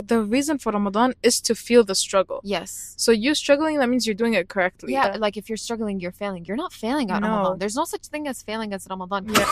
the reason for Ramadan is to feel the struggle. Yes. So you struggling, that means you're doing it correctly. Yeah, like if you're struggling, you're failing. You're not failing at No. Ramadan. There's no such thing as failing as Ramadan. Yeah.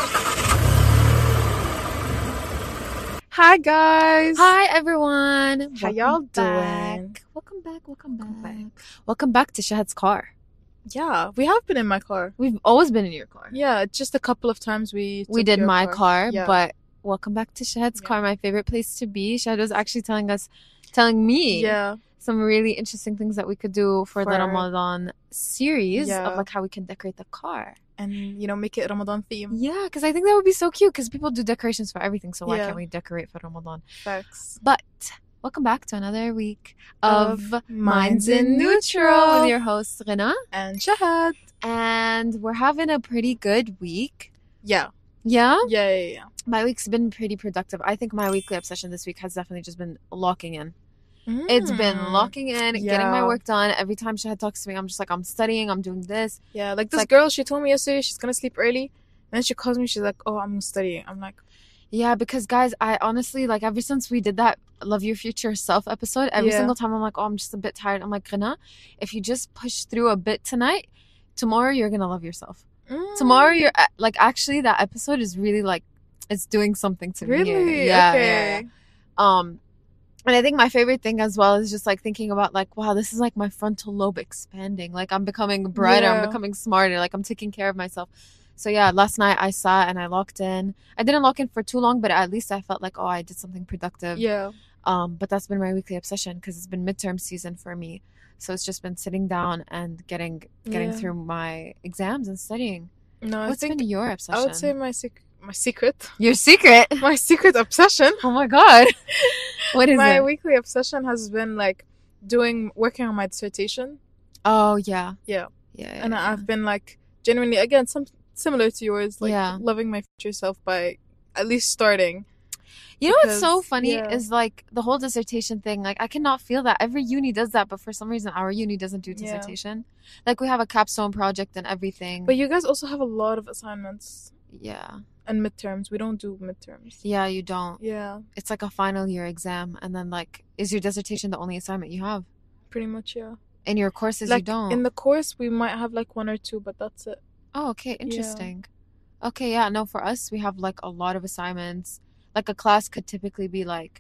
Hi guys. Hi everyone. How y'all back. doing? Welcome back. Welcome back to Shahad's car. Yeah, we have been in my car. We've always been in your car. Yeah, just a couple of times we took did your my car, Yeah. but welcome back to Shahad's Yeah. car, my favorite place to be. Shahad was actually telling me Yeah. some really interesting things that we could do for the For- Ramadan series Yeah. of like how we can decorate the car. And make it Ramadan theme. Yeah, because I think that would be so cute because people do decorations for everything. So why Yeah. can't we decorate for Ramadan? Facts. But welcome back to another week of Minds in Neutral with your host Rina. And Shahad. And we're having a pretty good week. Yeah. Yeah? Yeah. My week's been pretty productive. I think my weekly obsession this week has definitely just been locking in. It's been locking in, getting my Yeah. work done. Every time Shahad talks to me, I'm just like, I'm studying, I'm doing this. Yeah, like It's this like- girl, she told me yesterday she's gonna sleep early. And then she calls me, she's like, oh, I'm studying. I'm like, Yeah, because guys, I honestly, like, ever since we did that Love Your Future Self episode, every Yeah. single time I'm like, oh, I'm just a bit tired. I'm like, Rina, if you just push through a bit tonight, tomorrow you're gonna love yourself. Tomorrow you're like, actually, that episode is really like, it's doing something to me. Really? Yeah, Okay. yeah. And I think my favorite thing as well is just like thinking about like, wow, this is like my frontal lobe expanding. Like I'm becoming brighter, Yeah. I'm becoming smarter, like I'm taking care of myself. So yeah, last night I sat and I locked in. I didn't lock in for too long, but at least I felt like, oh, I did something productive. Yeah. But that's been my weekly obsession because it's been midterm season for me. So it's just been sitting down and getting Yeah. through my exams and studying. No, What's I think been your obsession? I would say my secret. Your secret. My secret obsession. Oh my god. What is My it? weekly obsession has been like working on my dissertation. Oh yeah. Yeah. Yeah. And yeah. I've been like genuinely, again, some similar to yours, like Yeah. loving my future self by at least starting. You know what's so because- funny yeah. is like the whole dissertation thing. Like I cannot feel that every uni does that, but for some reason our uni doesn't do Yeah. dissertation. Like we have a capstone project and everything. But you guys also have a lot of assignments yeah, and midterms. We don't do midterms. yeah, you don't. Yeah, It's like a final year exam, and then like, is your dissertation the only assignment you have? pretty much, yeah. In your courses, Like you don't. in the course, we might have like one or two, but that's it. Oh, okay, interesting. Okay, yeah, no, for us we have like a lot of assignments. Like a class could typically be like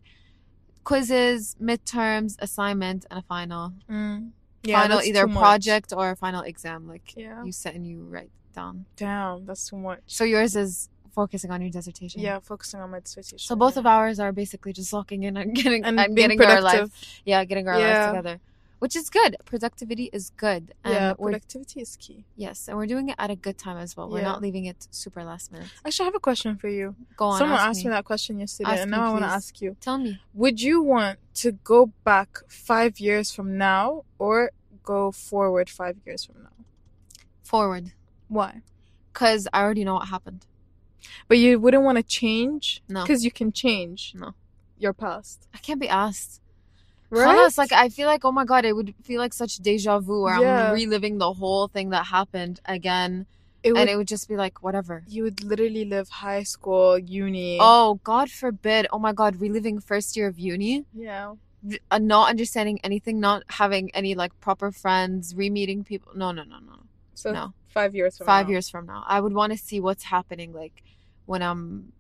quizzes, midterms, assignment, and a final. Yeah, Final that's either too much. project or a final exam. Like Yeah. you sit and you write down. Damn, that's too much. So yours is focusing on your dissertation. Yeah, focusing on my dissertation. So both yeah. of ours are basically just locking in and getting and and being getting our productive. life. Yeah, getting our lives Yeah. together. Which is good. Productivity is good. And Yeah, we're productivity is key. yes, and we're doing it at a good time as well. We're Yeah. not leaving it super last minute. Actually, I have a question for you. Go on. Someone ask asked me that question yesterday, Ask and me, now I want to please. ask you. Tell me. Would you want to go back 5 years from now or go forward 5 years from now? Forward. Why? Because I already know what happened. But you wouldn't want to change? No. Because you can change No. your past. I can't be asked. Right? Khalas, like I feel like, oh my god, it would feel like such deja vu where Yeah. I'm reliving the whole thing that happened again, it would, and it would just be like whatever. you would literally live high school, uni. Oh, God forbid! Oh my god, reliving first year of uni, Yeah. not understanding anything, not having any like proper friends, re-meeting people. No. So No. 5 years from 5 now. years from now, I would want to see what's happening like when I'm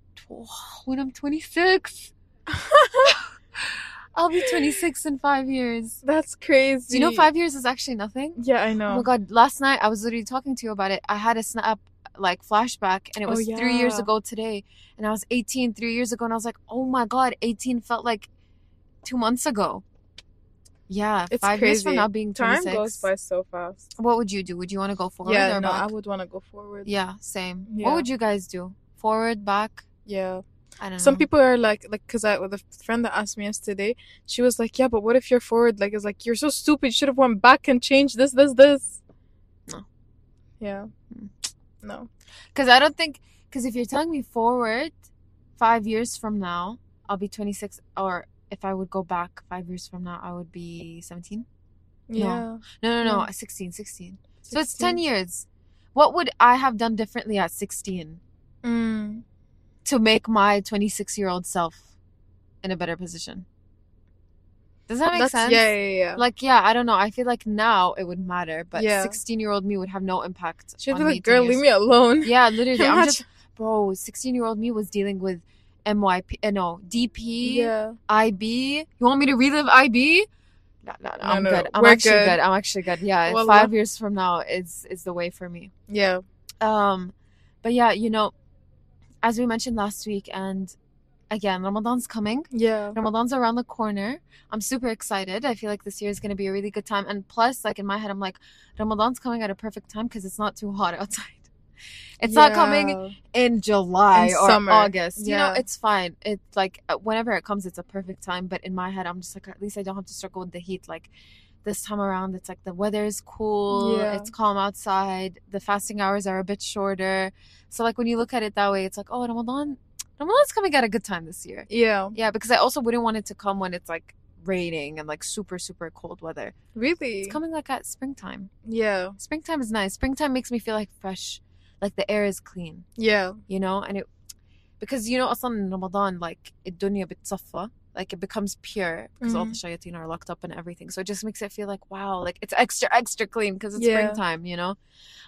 26. I'll be 26 in 5 years. That's crazy. Do you know 5 years is actually nothing? Yeah, I Oh know. my god, last night I was literally talking to you about it. I had a snap like flashback and it Oh, was 3 years yeah. ago today. And I was 18 3 years ago and I was like, oh my god, 18 felt like 2 months ago. Yeah, It's 5 years from crazy. now being 26. Time goes by so fast. What would you do? Would you want to go forward Yeah, or no, back? I would want to go forward. Yeah, same. Yeah. What would you guys do? Forward, back? Yeah. I don't know. Some people are like, because with a friend that asked me yesterday, she was like, yeah, but what if you're forward? Like, it's like, you're so stupid. You should have went back and changed this. No. Yeah. Mm. No. Because I don't think, because if you're telling me forward 5 years from now, I'll be 26, or if I would go back 5 years from now, I would be 17. Yeah. No, Yeah. 16. So it's 10 years. What would I have done differently at 16 to make my 26-year-old self in a better position? Does that make sense? Yeah. Like, yeah, I don't know. I feel like now it would matter, but Yeah. 16-year-old me would have no impact. She'd on be me like, girl, 10 years. leave me alone. Yeah, literally. I'm Imagine- just, bro, 16-year-old me was dealing with MYP, no, DP, Yeah. IB. You want me to relive IB? No, I'm No, good. I'm we're actually good. good. I'm actually good. Yeah, Wallah. 5 years from now is the way for me. Yeah. But yeah, you know, as we mentioned last week, and again, Ramadan's coming. Yeah. Ramadan's around the corner. I'm super excited. I feel like this year is going to be a really good time. And plus, like in my head, I'm like, Ramadan's coming at a perfect time because it's not too hot outside. It's not coming in July In or summer. August. You know, Yeah. it's fine. It's like whenever it comes, it's a perfect time. But in my head, I'm just like, at least I don't have to struggle with the heat. Like this time around, it's like the weather is cool. Yeah. It's calm outside. The fasting hours are a bit shorter. So like when you look at it that way, it's like, oh, Ramadan's coming at a good time this year. Yeah. Yeah, because I also wouldn't want it to come when it's like raining and like super, super cold weather. Really? It's coming like at springtime. Yeah. Springtime is nice. Springtime makes me feel like fresh. Like the air is clean, Yeah. you know? And it, because you know, أصلاً in Ramadan, like الدنيا بتصفى, like it becomes pure because all the shayateen are locked up and everything. So it just makes it feel like, wow, like it's extra, extra clean because it's springtime, you know?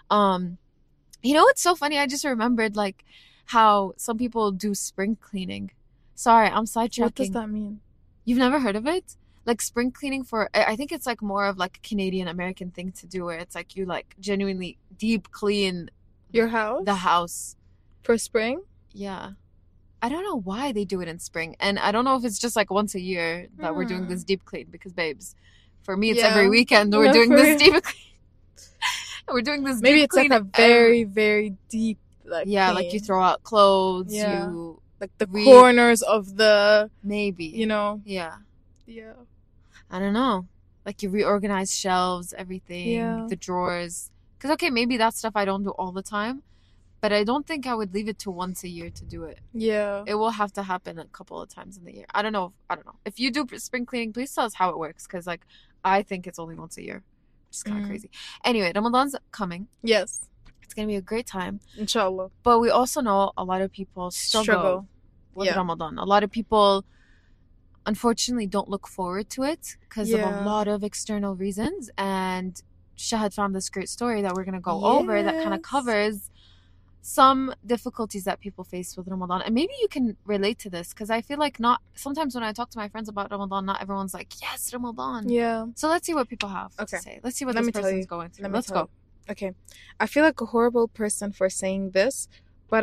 You know what's so funny? I just remembered like how some people do spring cleaning. Sorry, I'm sidetracking. What does that mean? You've never heard of it? Like spring cleaning for, I think it's like more of like a Canadian American thing to do where it's like you like genuinely deep clean Your house? the house. For spring? Yeah. I don't know why they do it in spring. And I don't know if it's just like once a year that we're doing this deep clean because babes, for me it's every weekend we're doing this deep clean. We're doing this Maybe deep it's clean. like a very, very deep like yeah, clean. like you throw out clothes, Yeah. you like the corners of the maybe. you know. Yeah. Yeah. I don't know. Like you reorganize shelves, everything, the drawers. Because, okay, maybe that stuff I don't do all the time. But I don't think I would leave it to once a year to do it. Yeah. It will have to happen a couple of times in the year. I don't know. If you do spring cleaning, please tell us how it works. Because, like, I think it's only once a year. It's kind of crazy. Anyway, Ramadan's coming. Yes. It's going to be a great time. Inshallah. But we also know a lot of people struggle with Ramadan. A lot of people unfortunately don't look forward to it because of a lot of external reasons. And Shahad found this great story that we're going to go over that kind of covers some difficulties that people face with Ramadan. And maybe you can relate to this because I feel like sometimes when I talk to my friends about Ramadan, not everyone's like, yes, Ramadan. Yeah. So let's see what people have to say. Let's see what this person's going through. Let's go. Okay. I feel like a horrible person for saying this, but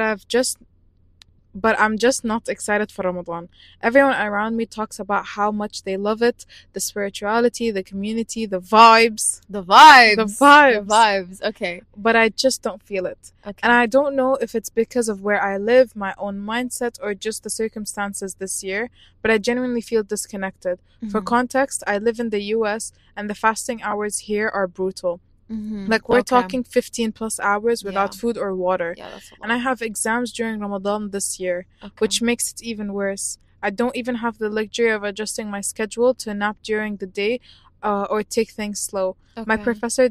I'm just not excited for Ramadan. Everyone around me talks about how much they love it, the spirituality, the community, the vibes. The vibes. Okay. But I just don't feel it. Okay. And I don't know if it's because of where I live, my own mindset, or just the circumstances this year, but I genuinely feel disconnected. For context, I live in the US and the fasting hours here are brutal. Like we're talking 15 plus hours without food or water. Yeah, that's a lot. And I have exams during Ramadan this year, which makes it even worse. I don't even have the luxury of adjusting my schedule to nap during the day or take things slow. My professors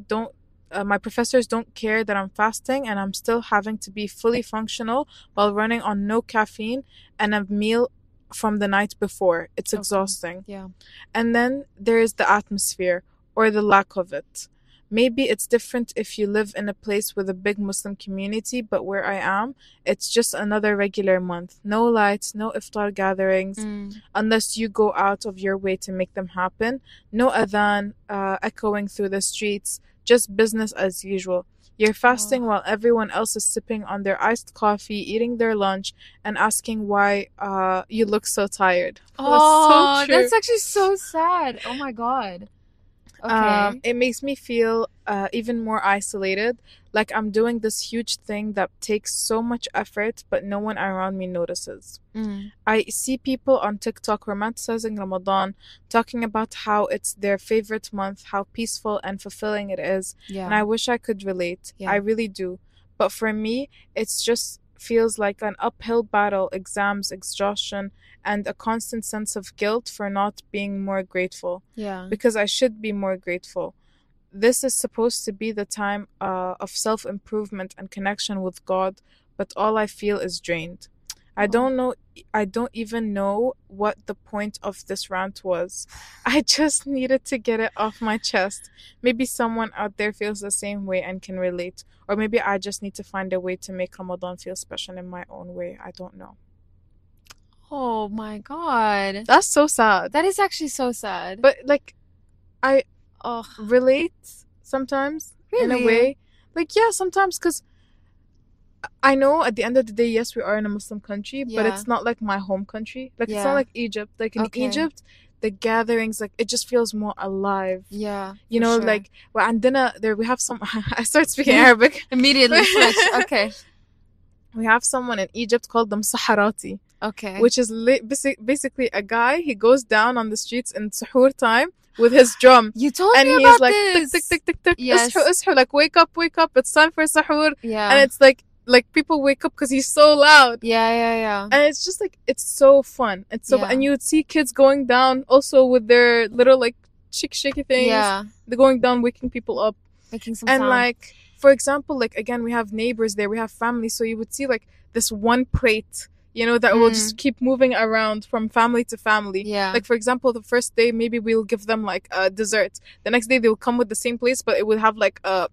don't care that I'm fasting and I'm still having to be fully functional while running on no caffeine and a meal from the night before. It's exhausting. Yeah. And then there is the atmosphere or the lack of it. Maybe it's different if you live in a place with a big Muslim community, but where I am, it's just another regular month. No lights, no iftar gatherings, unless you go out of your way to make them happen. No adhan echoing through the streets, just business as usual. You're fasting while everyone else is sipping on their iced coffee, eating their lunch, and asking why you look so tired. Oh, that's actually so sad. Oh my God. Okay. It makes me feel even more isolated, like I'm doing this huge thing that takes so much effort, but no one around me notices. I see people on TikTok romanticizing Ramadan, talking about how it's their favorite month, how peaceful and fulfilling it is, and I wish I could relate. I really do. But for me, it's just feels like an uphill battle, exams, exhaustion, and a constant sense of guilt for not being more grateful. Yeah. Because I should be more grateful. This is supposed to be the time of self-improvement and connection with God, but all I feel is drained. I don't know. I don't even know what the point of this rant was. I just needed to get it off my chest. Maybe someone out there feels the same way and can relate. Or maybe I just need to find a way to make Ramadan feel special in my own way. I don't know. Oh my God. That's so sad. That is actually so sad. But like, I relate sometimes in a way. Like, yeah, sometimes, because I know at the end of the day, yes, we are in a Muslim country, but it's not like my home country. Like, it's not like Egypt. Like, in Egypt, the gatherings, like, it just feels more alive. Yeah. You know, like, well, and then there we have some, I start speaking Arabic. Immediately switch. Okay. We have someone in Egypt called them Saharati. Okay. Which is basically a guy, he goes down on the streets in suhoor time with his drum. You told me about this. And he's like, this. tick, tick, tick, tick, tick, yes. Ishu, like, wake up, it's time for suhoor. Yeah. And it's like people wake up because he's so loud. Yeah. And it's just like, it's so fun. It's so fun. And you would see kids going down also with their little like shaky things. Yeah. They're going down, waking people up. Making some sound. And like, for example, like, again, we have neighbors there, we have family. So you would see like this one plate, you know, that will just keep moving around from family to family. Yeah. Like, for example, the first day, maybe we'll give them like a dessert. The next day, they'll come with the same place, but it will have like a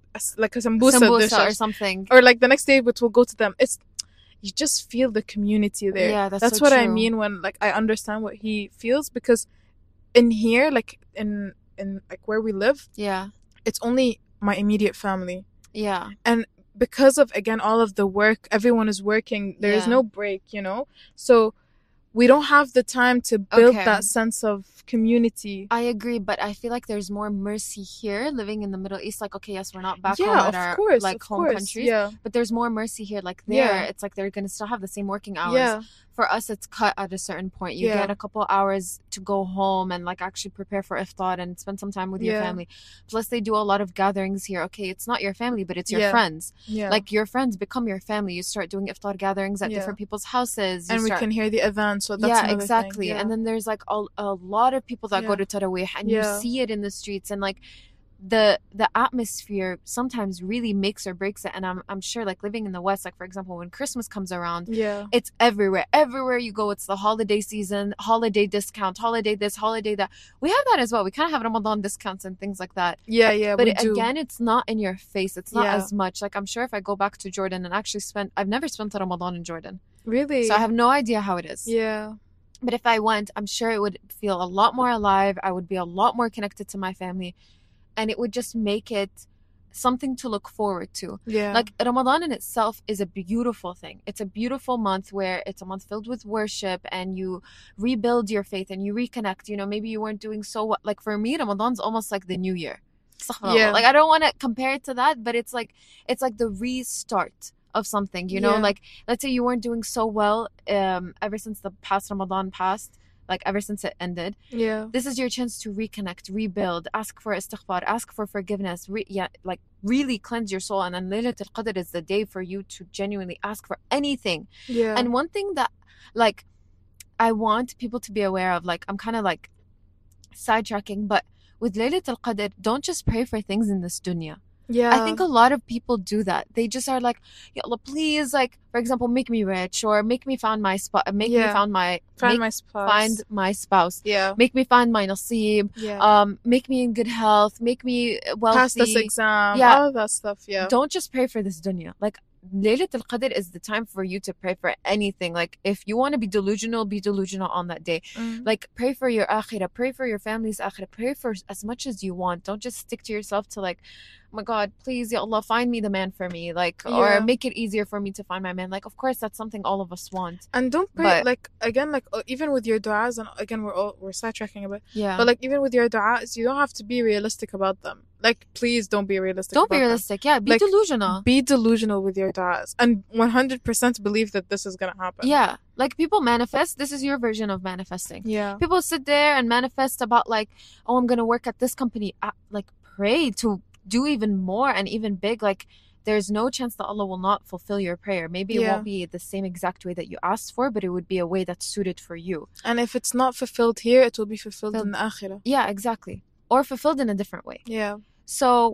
sambusa dish or something. Or like the next day, which will go to them. You just feel the community there. Yeah, that's so what true. I mean when like I understand what he feels, because in here, like in like where we live, it's only my immediate family. Yeah. And because of, again, all of the work, everyone is working, there is no break, you know? So we don't have the time to build that sense of community. I agree, but I feel like there's more mercy here living in the Middle East. Like, okay, yes, we're not back home in our home countries, but there's more mercy here. Like there, it's like they're going to still have the same working hours. Yeah. For us, it's cut at a certain point. You get a couple hours to go home and like actually prepare for iftar and spend some time with your family. Plus, they do a lot of gatherings here. Okay, it's not your family, but it's your friends. Yeah. Like your friends become your family. You start doing iftar gatherings at different people's houses. We can hear the adhan, so that's exactly. Thing. Yeah. And then there's like a lot of people that go to Taraweeh, and you see it in the streets, and like the atmosphere sometimes really makes or breaks it. And I'm sure, like living in the West, like for example, when Christmas comes around, it's everywhere you go, it's the holiday season, holiday discount, holiday this, holiday that. We have that as well. We kind of have Ramadan discounts and things like that. But again, it's not in your face. It's not as much. Like I'm sure if I go back to Jordan and actually I've never spent a Ramadan in Jordan. Really? So I have no idea how it is. Yeah. But if I went, I'm sure it would feel a lot more alive. I would be a lot more connected to my family. And it would just make it something to look forward to. Yeah. Like Ramadan in itself is a beautiful thing. It's a beautiful month where it's a month filled with worship, and you rebuild your faith and you reconnect. You know, maybe you weren't doing so well. Like for me, Ramadan's almost like the New Year. Yeah. Like I don't want to compare it to that, but it's like the restart of something, you know? Like let's say you weren't doing so well ever since the past Ramadan passed. Like ever since it ended, this is your chance to reconnect, rebuild, ask for istighfar, ask for forgiveness, like really cleanse your soul. And then Laylatul Qadr is the day for you to genuinely ask for anything. And one thing that like I want people to be aware of, like I'm kind of like sidetracking, but with Laylatul Qadr, don't just pray for things in this dunya. I think a lot of people do that. They just are like, Ya Allah, please, like, for example, make me rich, or make me find my spouse, make me find my spouse. Make me find my nasib. Make me in good health, make me wealthy. Pass this exam. All of that stuff. Don't just pray for this dunya. Like Laylatul Qadr is the time for you to pray for anything. Like if you want to be delusional on that day. Like pray for your akhirah, pray for your family's akhirah, pray for as much as you want. Don't just stick to yourself to like, oh my God, please, Ya Allah, find me the man for me, like, or make it easier for me to find my man. Like, of course, that's something all of us want. And don't pray, like, again, like, even with your du'as, and again, we're sidetracking a bit. But like, even with your du'as, you don't have to be realistic about them. Like, please don't be realistic. Don't be realistic. Them. Be delusional. Be delusional with your du'as, and 100% believe that this is gonna happen. Like people manifest. This is your version of manifesting. People sit there and manifest about like, oh, I'm gonna work at this company. Like, pray to do even more and even big. Like there's no chance that Allah will not fulfill your prayer. Maybe it won't be the same exact way that you asked for, but it would be a way that's suited for you. And if it's not fulfilled here, it will be fulfilled in the akhirah. Exactly. Or fulfilled in a different way. So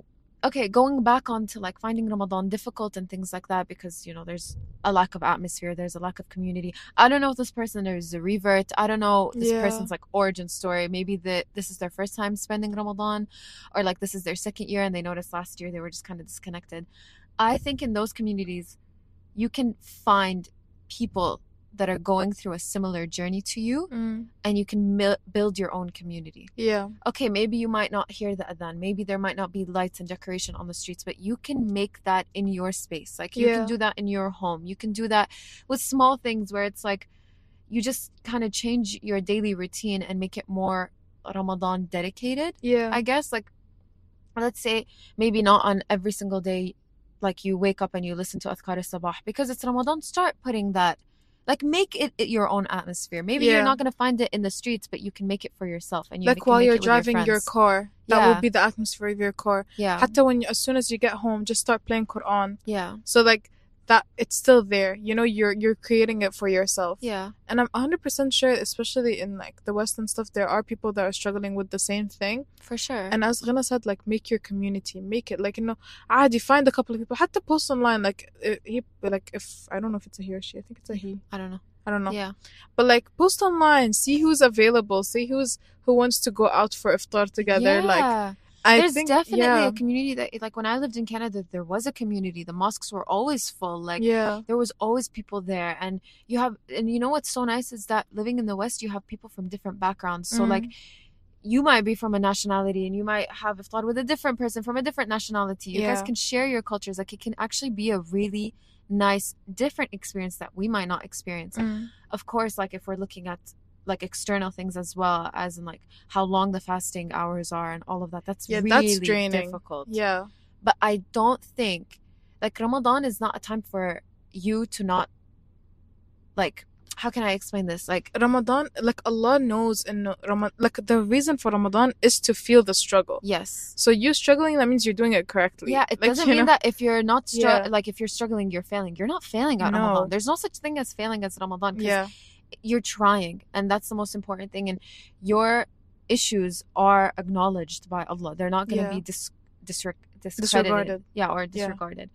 okay, going back on to like finding Ramadan difficult and things like that, because, you know, there's a lack of atmosphere, there's a lack of community. I don't know if this person is a revert. I don't know this person's like origin story. Maybe this is their first time spending Ramadan, or like this is their second year and they noticed last year they were just kind of disconnected. I think in those communities, you can find people that are going through a similar journey to you, and you can build your own community. Yeah. Okay, maybe you might not hear the adhan, maybe there might not be lights and decoration on the streets, but you can make that in your space. Like you can do that in your home. You can do that with small things where it's like you just kind of change your daily routine and make it more Ramadan dedicated. Yeah. I guess, like, let's say maybe not on every single day, like you wake up and you listen to Adhkar al-Sabah because it's Ramadan. Start putting that, like, make it your own atmosphere. Maybe you're not going to find it in the streets, but you can make it for yourself. And you like while you're driving your car, that would be the atmosphere of your car. Yeah. Hatta as soon as you get home, just start playing Quran. Yeah. So like that, it's still there. You know, you're creating it for yourself. Yeah. And I'm 100% sure, especially in like the Western stuff, there are people that are struggling with the same thing. For sure. And as Ghana said, like, make your community, make it like, you know, عادي, find a couple of people, hatta post online, like if I don't know if it's a he or she, I think it's a he. I don't know. Yeah. But like post online, see who's available, see who wants to go out for iftar together. Yeah. Like there's definitely a community that, like, when I lived in Canada, there was a community. The mosques were always full. Like, there was always people there. And you know what's so nice is that living in the West, you have people from different backgrounds. So like, you might be from a nationality and you might have iftar with a different person from a different nationality. You guys can share your cultures. Like, it can actually be a really nice, different experience that we might not experience. Of course, like, if we're looking at like external things as well, as in like how long the fasting hours are and all of that, that's really draining. Difficult. Yeah. But I don't think, like, Ramadan is not a time for you to not, like, how can I explain this? Like, Ramadan, like, Allah knows in Ramadan, like, the reason for Ramadan is to feel the struggle. Yes. So you struggling, that means you're doing it correctly. Yeah, it doesn't mean that if you're not like, if you're struggling, you're failing. You're not failing at Ramadan. There's no such thing as failing as Ramadan. Yeah. You're trying, and that's the most important thing. And your issues are acknowledged by Allah. They're not going to be disregarded. Yeah, or disregarded.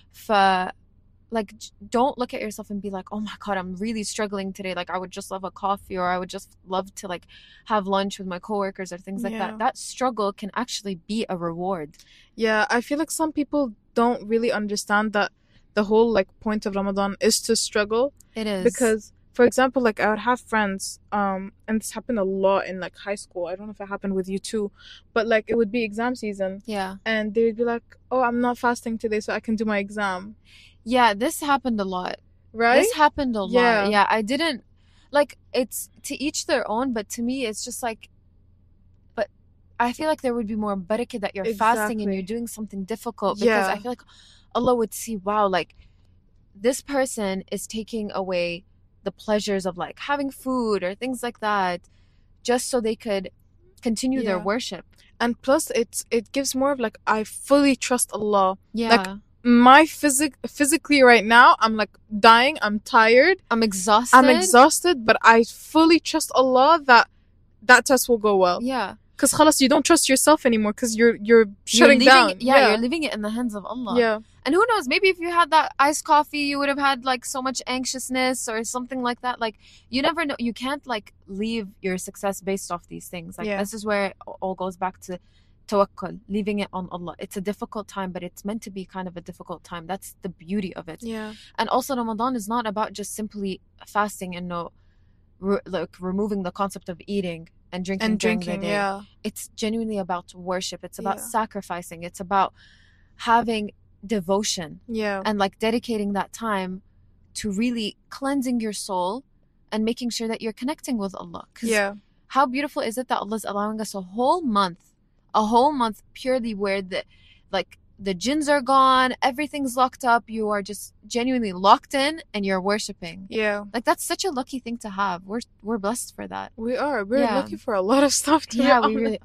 Like, don't look at yourself and be like, oh my God, I'm really struggling today. Like, I would just love a coffee, or I would just love to like have lunch with my coworkers or things like that. That struggle can actually be a reward. Yeah, I feel like some people don't really understand that the whole like point of Ramadan is to struggle. It is. Because, for example, like, I would have friends, and this happened a lot in like high school. I don't know if it happened with you too, but like, it would be exam season. Yeah. And they would be like, oh, I'm not fasting today, so I can do my exam. Yeah, this happened a lot. Right? This happened a lot. Yeah, I didn't, like, it's to each their own, but to me, it's just like, but I feel like there would be more barakah that you're fasting and you're doing something difficult, because I feel like Allah would see, wow, like, this person is taking away the pleasures of like having food or things like that, just so they could continue their worship. And plus, it gives more of like, I fully trust Allah. Yeah. Like, physically right now, I'm like dying, I'm tired, I'm exhausted, but I fully trust Allah that test will go well. Yeah. Because khalas, you don't trust yourself anymore, because you're shutting down. You're leaving it in the hands of Allah. Yeah. And who knows, maybe if you had that iced coffee, you would have had like so much anxiousness or something like that. Like, you never know. You can't like leave your success based off these things. Like, this is where it all goes back to tawakkul, leaving it on Allah. It's a difficult time, but it's meant to be kind of a difficult time. That's the beauty of it. Yeah. And also, Ramadan is not about just simply fasting and like removing the concept of eating and drinking during the day. Yeah. It's genuinely about worship. It's about sacrificing. It's about having devotion. Yeah. And like dedicating that time to really cleansing your soul and making sure that you're connecting with Allah. Yeah. How beautiful is it that Allah is allowing us a whole month purely where the jinns are gone, everything's locked up, you are just genuinely locked in and you're worshiping. Yeah. Like, that's such a lucky thing to have. We're blessed for that. We are. We're lucky for a lot of stuff, to be honest. We really,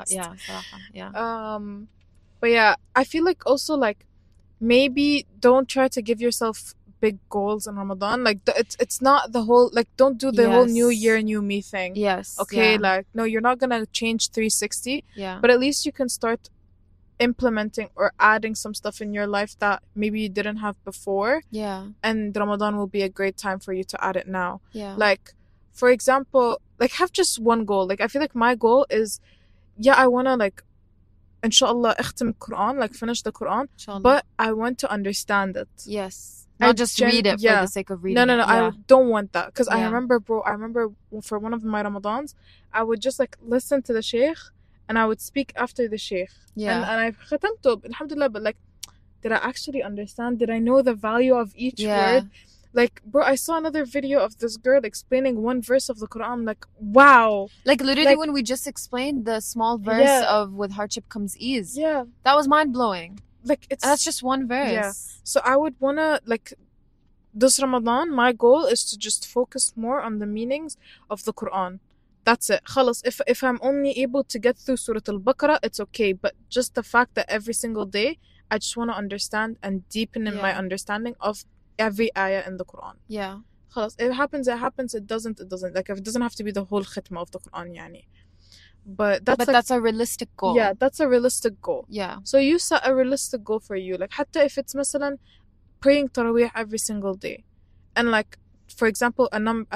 yeah. But yeah, I feel like also, like, maybe don't try to give yourself big goals in Ramadan. Like, it's not the whole, like, don't do the whole new year, new me thing. Yes. Okay, like, no, you're not gonna change 360. Yeah. But at least you can start implementing or adding some stuff in your life that maybe you didn't have before. Yeah. And Ramadan will be a great time for you to add it now. Yeah. Like, for example, like have just one goal. Like I feel like my goal is, I want to like, inshallah, اختم Quran, like finish the Quran. Inshallah. But I want to understand it. Yes. Not just read it for the sake of reading No, it. I don't want that. Because I Yeah. remember for one of my Ramadans, I would just like listen to the Sheikh and I would speak after the Sheikh. Yeah. And I've khatamtu, alhamdulillah, but like, did I actually understand? Did I know the value of each word? Like, bro, I saw another video of this girl explaining one verse of the Quran. Like, wow. Like, literally, when we just explained the small verse of with hardship comes ease. Yeah. That was mind-blowing. Like, and that's just one verse. Yeah. So I would want to, like, this Ramadan, my goal is to just focus more on the meanings of the Quran. That's it. Khalas, if I'm only able to get through Surah Al-Baqarah, it's okay. But just the fact that every single day, I just want to understand and deepen in my understanding of every ayah in the Quran. Yeah. Khalas, it happens, it doesn't. Like, if it doesn't have to be the whole khitma of the Quran, yani. But that's a realistic goal. Yeah, that's a realistic goal. Yeah. So you set a realistic goal for you. Like, حتى if it's مثلا praying Taraweeh every single day. And like, for example,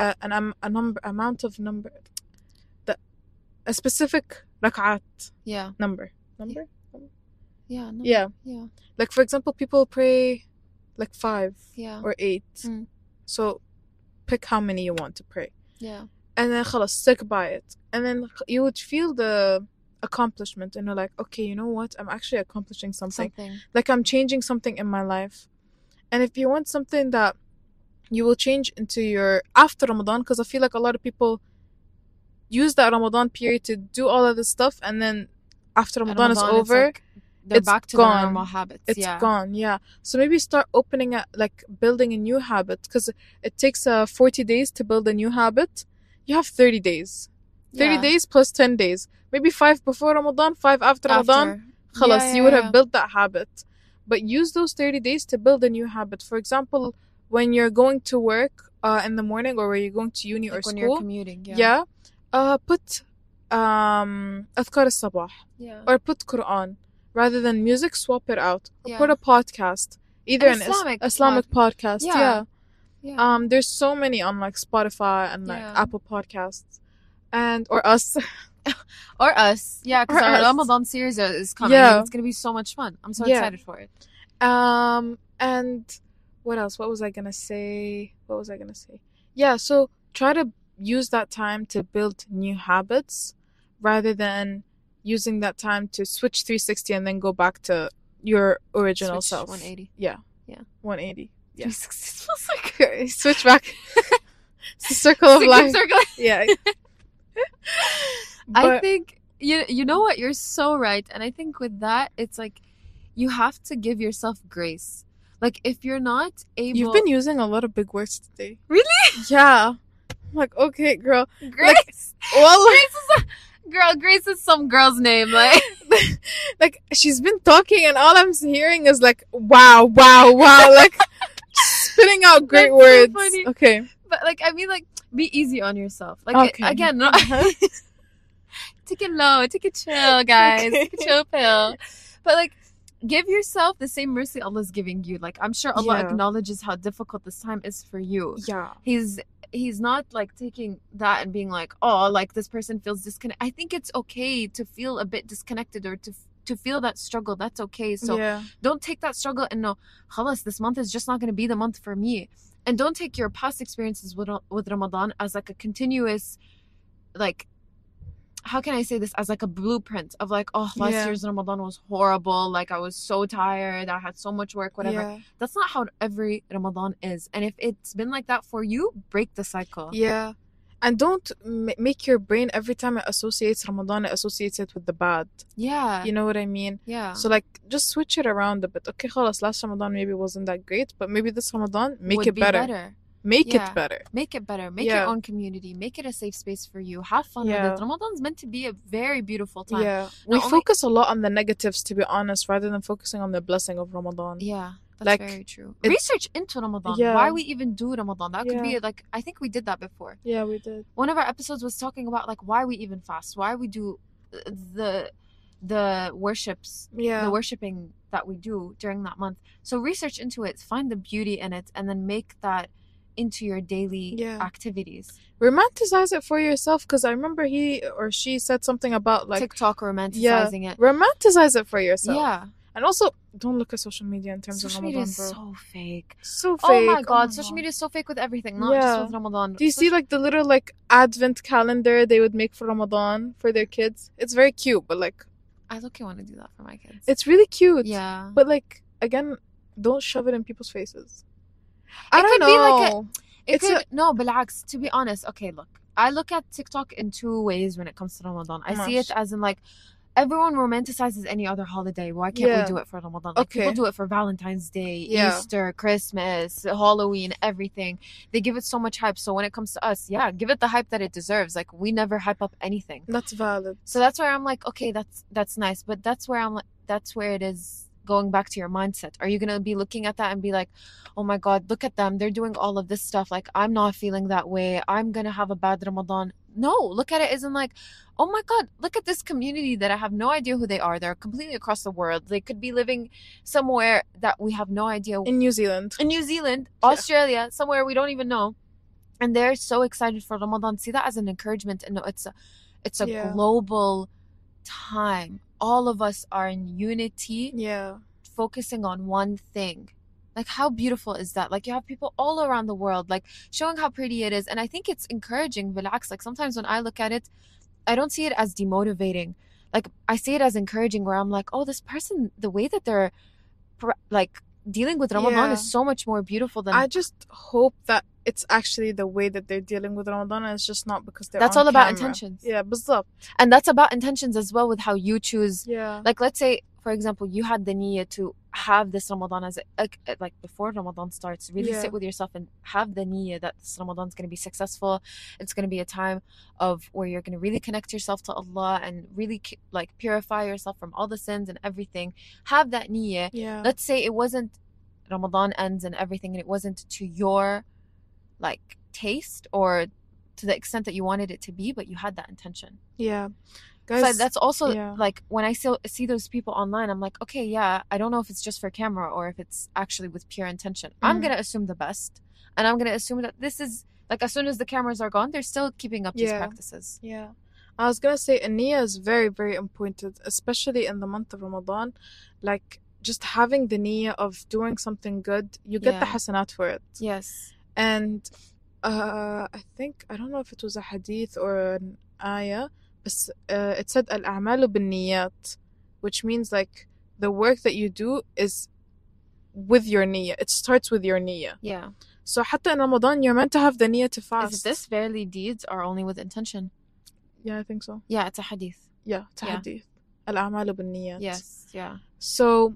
a specific rak'at number. Yeah. Yeah. Like, for example, people pray like 5 or 8. So pick how many you want to pray. Yeah. And then khalas, stick by it. And then you would feel the accomplishment and you're like, okay, you know what? I'm actually accomplishing something. Like, I'm changing something in my life. And if you want something that you will change into your after Ramadan, because I feel like a lot of people use that Ramadan period to do all of this stuff, and then after Ramadan is over, they're back to their normal habits. It's gone. So maybe start opening up, like building a new habit, because it takes 40 days to build a new habit. You have 30 days. 30 days plus 10 days. Maybe 5 before Ramadan, 5 after Ramadan. Khalas, you would have built that habit. But use those 30 days to build a new habit. For example, when you're going to work in the morning, or when you're going to uni or school. When you're commuting, put Adhkar al-Sabah. Or put Quran. Rather than music, swap it out. Or put a podcast. Either an Islamic podcast. There's so many on like Spotify and like Apple Podcasts. Or us. Or us. Yeah, because our Ramadan series is coming. And it's going to be so much fun. I'm so excited for it. And what else? What was I going to say? Yeah, so try to use that time to build new habits rather than using that time to switch 360 and then go back to your original self. 180. Yeah. 180. Yeah. 360 feels like good. Switch back. It's the circle of life. Yeah. I think you know what, you're so right. And I think with that, it's like you have to give yourself grace. Like, if you're not able... You've been using a lot of big words today. Really? Yeah. I'm like, okay, girl. Grace. Grace is some girl's name. Like, she's been talking and all I'm hearing is like, wow. Like, spitting out great words. So funny. Okay. But like, I mean, like, be easy on yourself. Like, again, no, take it low, take it chill, guys. Take a chill pill. But like, give yourself the same mercy Allah's giving you. Like, I'm sure Allah acknowledges how difficult this time is for you. Yeah. He's not like taking that and being like, oh, like this person feels disconnected. I think it's okay to feel a bit disconnected or to feel that struggle. That's okay. So don't take that struggle and no, khalas, this month is just not going to be the month for me. And don't take your past experiences with Ramadan as like a continuous, like, how can I say this, as like a blueprint of like, oh, last year's Ramadan was horrible, like I was so tired, I had so much work, whatever. That's not how every Ramadan is. And if it's been like that for you, break the cycle. And don't make your brain, every time it associates Ramadan, it associates it with the bad. You know what I mean? So like, just switch it around a bit. Okay, khalas, last Ramadan maybe wasn't that great, but maybe this Ramadan, make it better. Make it better. Make your own community. Make it a safe space for you. Have fun with it. Ramadan's meant to be a very beautiful time. We focus a lot on the negatives, to be honest, rather than focusing on the blessing of Ramadan. That's very true. Research into Ramadan. Why we even do Ramadan. That could be like, I think we did that before. We did. One of our episodes was talking about like why we even fast. Why we do the the worships, Yeah. the worshiping that we do during that month. So research into it, find the beauty in it, and then make that into your daily activities. Romanticize it for yourself, because I remember he or she said something about like TikTok romanticizing it. Romanticize it for yourself. Yeah. And also, don't look at social media in terms of Ramadan, social media is so fake. So fake. Oh my god, social media is so fake with everything, not just with Ramadan. Do you see like the little like advent calendar they would make for Ramadan for their kids? It's very cute, but like I look, I want to do that for my kids. It's really cute. Yeah. But like again, don't shove it in people's faces. I don't know. No, بالعكس, to be honest, okay, look. I look at TikTok in two ways when it comes to Ramadan. I see it as in like everyone romanticizes any other holiday. Why can't we do it for Ramadan? Like people do it for Valentine's Day, Easter, Christmas, Halloween, everything. They give it so much hype. So when it comes to us, give it the hype that it deserves. Like we never hype up anything. That's valid. So that's where I'm like, okay, that's nice. But that's where it is going back to your mindset. Are you going to be looking at that and be like, oh my God, look at them. They're doing all of this stuff. Like, I'm not feeling that way. I'm going to have a bad Ramadan. No, look at it as in like, oh my God, look at this community that I have no idea who they are. They're completely across the world. They could be living somewhere that we have no idea. In New Zealand, Australia, somewhere we don't even know. And they're so excited for Ramadan. See that as an encouragement. And no, it's a global time. All of us are in unity, focusing on one thing. Like, how beautiful is that? Like, you have people all around the world, like, showing how pretty it is. And I think it's encouraging, relax. Like, sometimes when I look at it, I don't see it as demotivating. Like, I see it as encouraging, where I'm like, oh, this person, the way that they're, like, dealing with Ramadan is so much more beautiful than... I just hope that it's actually the way that they're dealing with Ramadan, and it's just not because they're That's on all about camera. intentions. Yeah, بالضبط. And that's about intentions as well, with how you choose. Yeah. Like, let's say, for example, you had the niyyah to have this Ramadan as like before Ramadan starts, really sit with yourself and have the niyyah that this Ramadan is going to be successful. It's going to be a time of where you're going to really connect yourself to Allah and really like purify yourself from all the sins and everything. Have that niyyah. Yeah. Let's say it wasn't, Ramadan ends and everything, and it wasn't to your like taste or to the extent that you wanted it to be, but you had that intention. Yeah. Guys, so that's also like when I see those people online, I'm like, okay, I don't know if it's just for camera or if it's actually with pure intention. I'm gonna assume the best, and I'm gonna assume that this is like, as soon as the cameras are gone, they're still keeping up these practices. Yeah, I was gonna say niyyah is very, very important, especially in the month of Ramadan. Like, just having the niyyah of doing something good, you get the hasanat for it. Yes. And I think, I don't know if it was a hadith or an ayah, but it said al-a'malu bin-niyyat, which means like the work that you do is with your niyyah. It starts with your niyyah. Yeah. So hatta in Ramadan, you're meant to have the niyyah to fast. Is this barely deeds are only with intention? Yeah, I think so. Yeah, it's a hadith. Yeah, it's a hadith. Al-a'malu bin-niyyat. Yes, yeah. So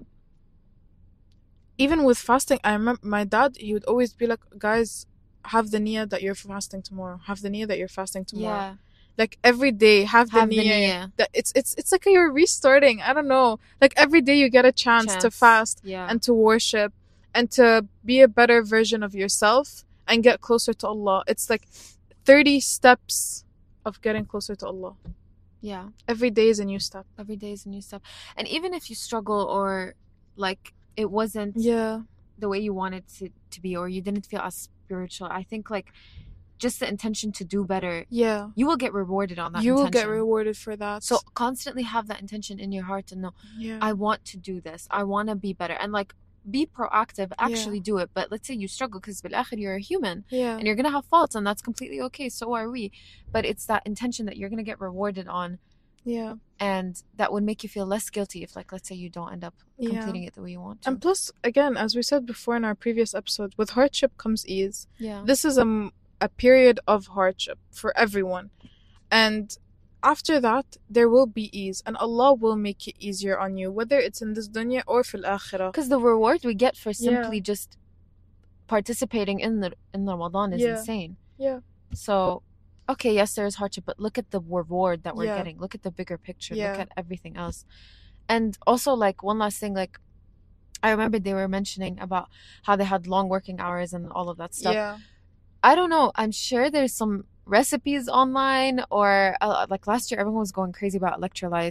even with fasting, I remember my dad, he would always be like, guys, have the niyyah that you're fasting tomorrow. Have the niyyah that you're fasting tomorrow. Yeah. Like every day, have the niyyah. That it's like you're restarting. I don't know. Like every day you get a chance to fast and to worship and to be a better version of yourself and get closer to Allah. It's like 30 steps of getting closer to Allah. Yeah. Every day is a new step. Every day is a new step. And even if you struggle or like it wasn't the way you wanted to be, or you didn't feel as spiritual, I think like just the intention to do better, you will get rewarded on that intention. Will get rewarded for that. So constantly have that intention in your heart and know, I want to do this, I want to be better, and like be proactive, actually do it. But let's say you struggle, because بالآخر you're a human and you're gonna have faults, and that's completely okay, so are we. But it's that intention that you're gonna get rewarded on. Yeah. And that would make you feel less guilty if, like, let's say you don't end up completing it the way you want to. And plus, again, as we said before in our previous episode, with hardship comes ease. Yeah. This is a period of hardship for everyone. And after that, there will be ease. And Allah will make it easier on you, whether it's in this dunya or fil akhirah. Because the reward we get for simply just participating in Ramadan is insane. Yeah. So... okay, yes, there is hardship, but look at the reward that we're getting. Look at the bigger picture. Look at everything else. And also, like, one last thing, like, I remember they were mentioning about how they had long working hours and all of that stuff. Yeah. I don't know. I'm sure there's some recipes online, or like last year, everyone was going crazy about electrolytes.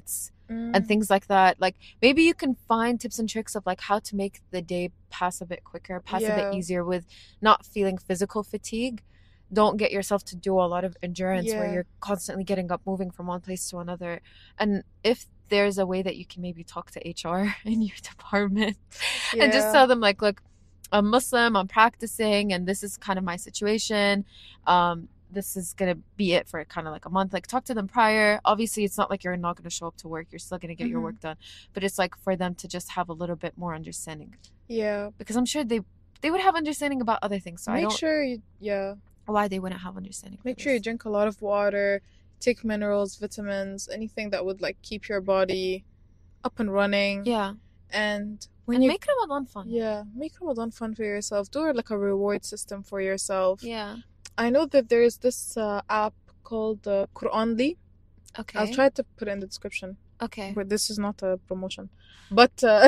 and things like that. Like maybe you can find tips and tricks of like how to make the day pass a bit quicker, pass a bit easier with not feeling physical fatigue. Don't get yourself to do a lot of endurance where you're constantly getting up, moving from one place to another. And if there's a way that you can maybe talk to HR in your department and just tell them like, look, I'm Muslim, I'm practicing, and this is kind of my situation. This is going to be it for kind of like a month. Like talk to them prior. Obviously, it's not like you're not going to show up to work. You're still going to get your work done. But it's like for them to just have a little bit more understanding. Yeah. Because I'm sure they would have understanding about other things. So Make sure why they wouldn't have understanding. Make sure you drink a lot of water, take minerals, vitamins, anything that would like keep your body up and running. Yeah. And make Ramadan fun. Yeah, make Ramadan fun for yourself. Do like a reward system for yourself. Yeah. I know that there is this app called Quranly. Okay. I'll try to put it in the description. Okay. But this is not a promotion. But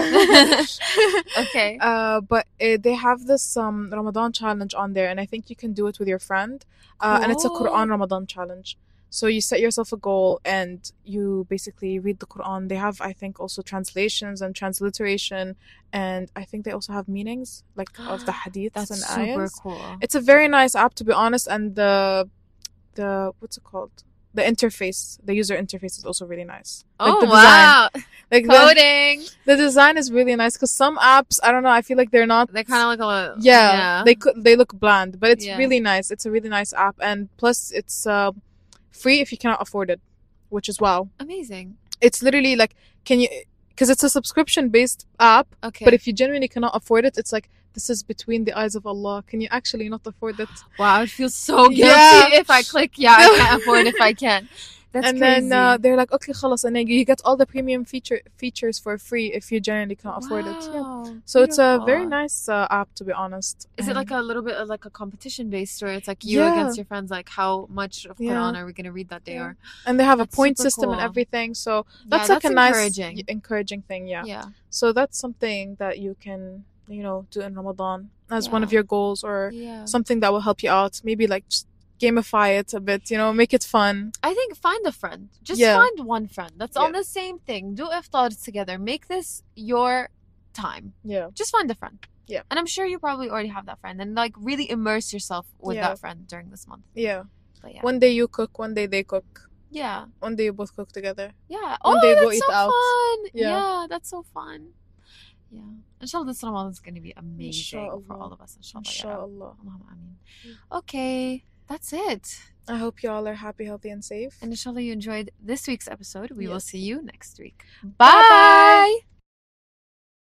okay. But they have this Ramadan challenge on there, and I think you can do it with your friend. And it's a Quran Ramadan challenge. So you set yourself a goal and you basically read the Quran. They have, I think, also translations and transliteration, and I think they also have meanings like of the hadiths and ayahs. That's super cool. It's a very nice app, to be honest, and the what's it called? The interface, the user interface is also really nice. Like the wow! Design. Like coding. The design is really nice because some apps, I don't know, I feel like they're not. They kind of look a little. Yeah, they look bland, but it's really nice. It's a really nice app, and plus it's free if you cannot afford it, which is wow. Amazing. It's literally like, because it's a subscription based app. Okay. But if you genuinely cannot afford it, it's like, this is between the eyes of Allah. Can you actually not afford it? Wow, I feel so guilty if I click. Yeah, I can't afford if I can. That's and crazy. Then they're like, okay, khalas, and then you get all the premium features for free if you genuinely cannot afford it. Yeah. So it's a very nice app, to be honest. Is it like a little bit of like a competition based, or it's like you against your friends, like how much of Quran are we going to read that day? Or and they have a point system and everything. So that's like a nice encouraging thing. Yeah. So that's something that you can, do in Ramadan as one of your goals, or something that will help you out. Maybe like just gamify it a bit, make it fun. I think find a friend. Just find one friend that's on the same thing. Do iftars together. Make this your time. Yeah. Just find a friend. Yeah. And I'm sure you probably already have that friend, and like really immerse yourself with that friend during this month. Yeah. But one day you cook, one day they cook. Yeah. One day you both cook together. Yeah. One day that's go eat so out. Fun. Yeah, that's so fun. Yeah. Inshallah, this Ramadan is going to be amazing for all of us. Inshallah. Okay. That's it. I hope you all are happy, healthy, and safe. And inshallah you enjoyed this week's episode. We will see you next week. Bye.